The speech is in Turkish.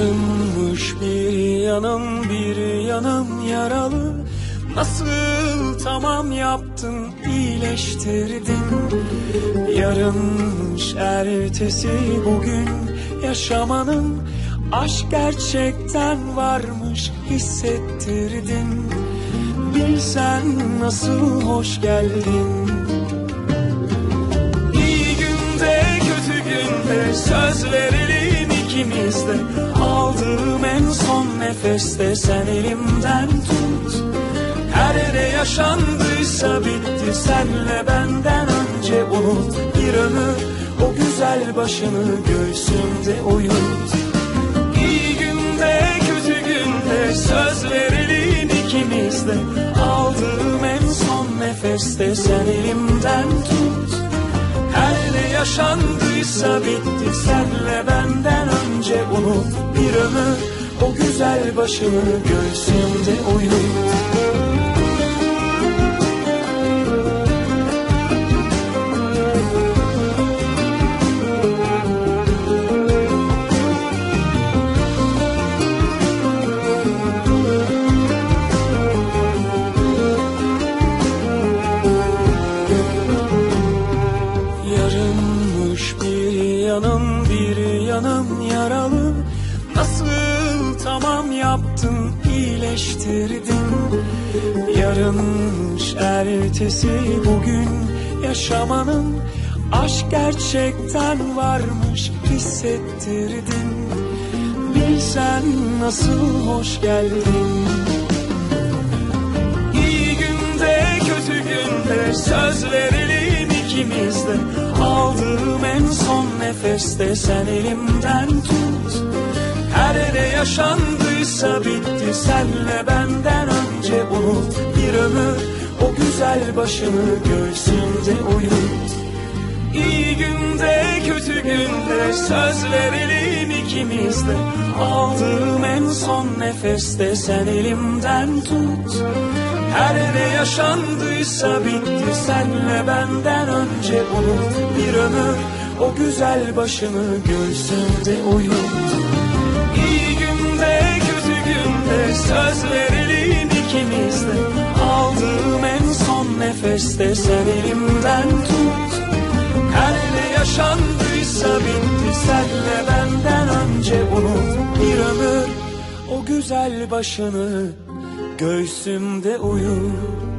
Yarınmış bir yanım, bir yanım yaralı. Nasıl tamam yaptın, iyileştirdin. Yarınmış ertesi bugün yaşamanın. Aşk gerçekten varmış, hissettirdin. Bilsen nasıl hoş geldin. İyi günde kötü günde söz verelim ikimiz de. Aldığım en son nefeste sen elimden tut. Her ne yaşandıysa bitti, senle benden önce unut. Bir ömür o güzel başını göğsümde uyut. İyi günde kötü günde söz verelim ikimiz de. Aldığım en son nefeste sen elimden tut. Her ne yaşandıysa bitti, senle benden önce unut. Bir ömür o güzel başını göğsümde uyut. Yarınmış bir yanım, bir yanım yaralı. Nasıl tamam yaptın, iyileştirdin. Yarınmış ertesi bugün yaşamanın. Aşk gerçekten varmış, hissettirdin. Bilsen nasıl hoş geldin. İyi günde kötü günde söz verelim ikimiz de. Aldığım en son nefeste sen elimden tut. Her ne yaşandıysa bitti, senle benden önce unut. Bir ömür o güzel başını göğsümde uyut. İyi günde kötü günde söz verelim ikimiz de. Aldığım en son nefeste sen elimden tut. Her ne yaşandıysa bitti, senle benden önce unut. Bir ömür o güzel başını göğsümde uyut. İyi günde kötü günde söz verelim ikimiz de. Aldığım en son nefeste sen elimden tut. Her ne yaşandıysa bitti, senle benden önce unut. Bir ömür o güzel başını göğsümde uyut.